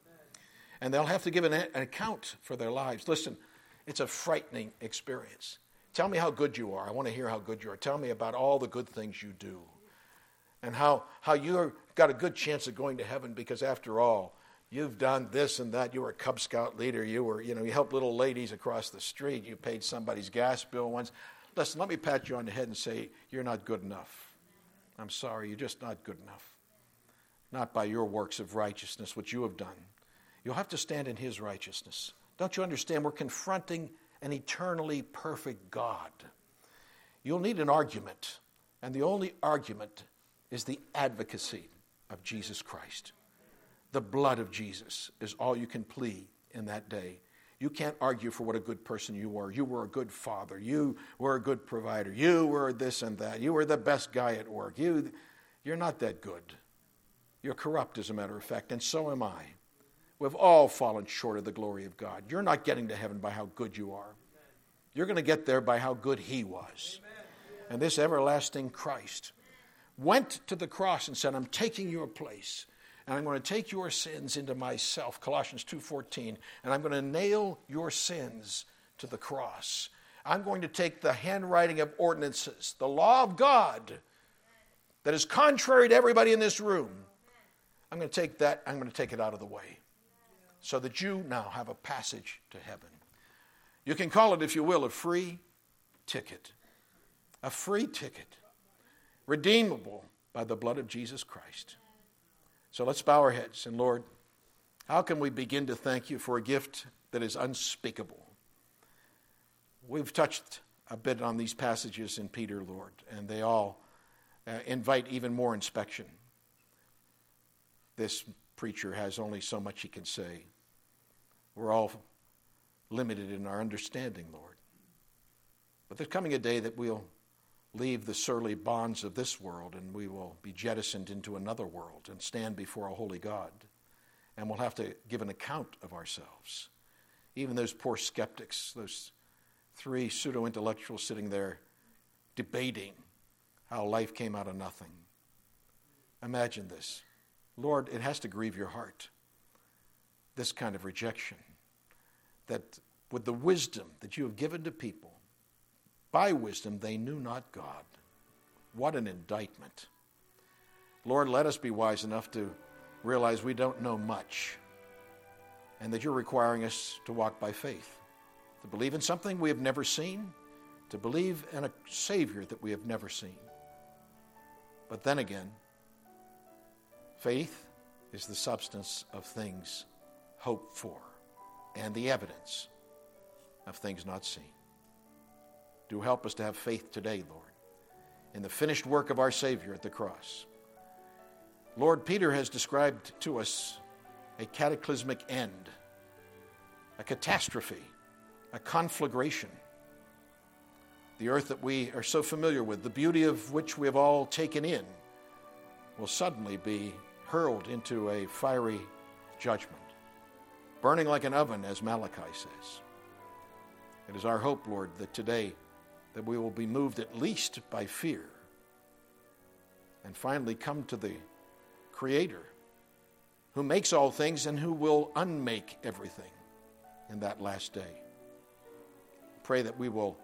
[SPEAKER 1] And they'll have to give an account for their lives. Listen, it's a frightening experience. Tell me how good you are. I want to hear how good you are. Tell me about all the good things you do. And how you've got a good chance of going to heaven because, after all, you've done this and that. You were a Cub Scout leader. You helped little ladies across the street. You paid somebody's gas bill once. Listen, let me pat you on the head and say, you're not good enough. I'm sorry, you're just not good enough. Not by your works of righteousness, which you have done. You'll have to stand in his righteousness. Don't you understand? We're confronting an eternally perfect God. You'll need an argument, and the only argument is the advocacy of Jesus Christ. The blood of Jesus is all you can plead in that day. You can't argue for what a good person you were. You were a good father. You were a good provider. You were this and that. You were the best guy at work. You're not that good. You're corrupt, as a matter of fact, and so am I. We've all fallen short of the glory of God. You're not getting to heaven by how good you are. You're going to get there by how good he was. And this everlasting Christ went to the cross and said, I'm taking your place, and I'm going to take your sins into myself, Colossians 2:14, and I'm going to nail your sins to the cross. I'm going to take the handwriting of ordinances, the law of God that is contrary to everybody in this room. I'm going to take that, I'm going to take it out of the way so that you now have a passage to heaven. You can call it, if you will, a free ticket. A free ticket. Redeemable by the blood of Jesus Christ. So let's bow our heads. And Lord, how can we begin to thank you for a gift that is unspeakable? We've touched a bit on these passages in Peter, Lord, and they all invite even more inspection. This preacher has only so much he can say. We're all limited in our understanding, Lord. But there's coming a day that we'll leave the surly bonds of this world and we will be jettisoned into another world and stand before a holy God. And we'll have to give an account of ourselves. Even those poor skeptics, those 3 pseudo-intellectuals sitting there debating how life came out of nothing. Imagine this. Lord, it has to grieve your heart, this kind of rejection, that with the wisdom that you have given to people, by wisdom they knew not God. What an indictment. Lord, let us be wise enough to realize we don't know much and that you're requiring us to walk by faith, to believe in something we have never seen, to believe in a Savior that we have never seen. But then again, faith is the substance of things hoped for and the evidence of things not seen. Do help us to have faith today, Lord, in the finished work of our Savior at the cross. Lord, Peter has described to us a cataclysmic end, a catastrophe, a conflagration. The earth that we are so familiar with, the beauty of which we have all taken in, will suddenly be hurled into a fiery judgment, burning like an oven, as Malachi says. It is our hope, Lord, that today that we will be moved at least by fear and finally come to the Creator who makes all things and who will unmake everything in that last day. Pray that we will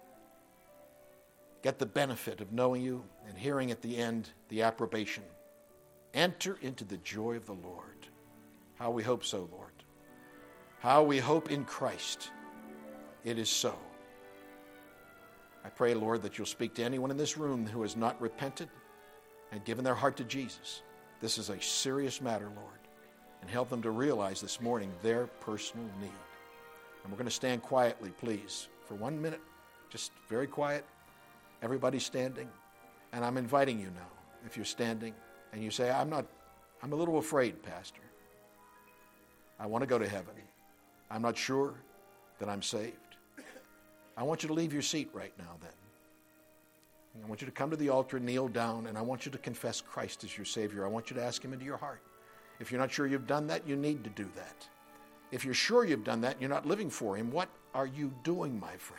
[SPEAKER 1] get the benefit of knowing you and hearing at the end the approbation. Enter into the joy of the Lord. How we hope so, Lord. How we hope in Christ. It is so. I pray, Lord, that you'll speak to anyone in this room who has not repented and given their heart to Jesus. This is a serious matter, Lord, and help them to realize this morning their personal need. And we're going to stand quietly, please, for 1 minute, just very quiet. Everybody standing. And I'm inviting you now, if you're standing and you say, I'm a little afraid, Pastor. I want to go to heaven. I'm not sure that I'm saved. I want you to leave your seat right now then. I want you to come to the altar, kneel down, and I want you to confess Christ as your Savior. I want you to ask him into your heart. If you're not sure you've done that, you need to do that. If you're sure you've done that and you're not living for him, what are you doing, my friend?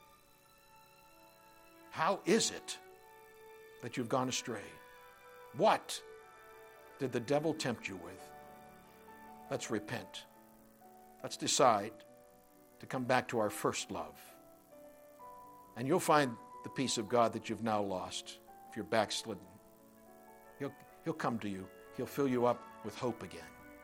[SPEAKER 1] How is it that you've gone astray? What did the devil tempt you with? Let's repent. Let's decide to come back to our first love. And you'll find the peace of God that you've now lost if you're backslidden. He'll come to you. He'll fill you up with hope again.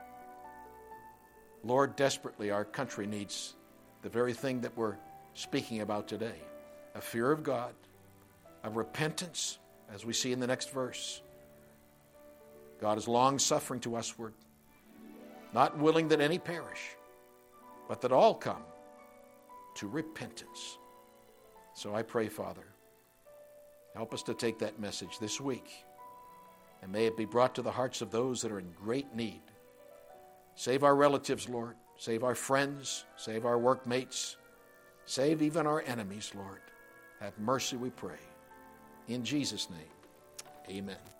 [SPEAKER 1] Lord, desperately our country needs the very thing that we're speaking about today. A fear of God, a repentance, as we see in the next verse. God is long-suffering to usward, not willing that any perish, but that all come to repentance. So I pray, Father, help us to take that message this week, and may it be brought to the hearts of those that are in great need. Save our relatives, Lord. Save our friends. Save our workmates. Save even our enemies, Lord. Have mercy, we pray. In Jesus' name, amen.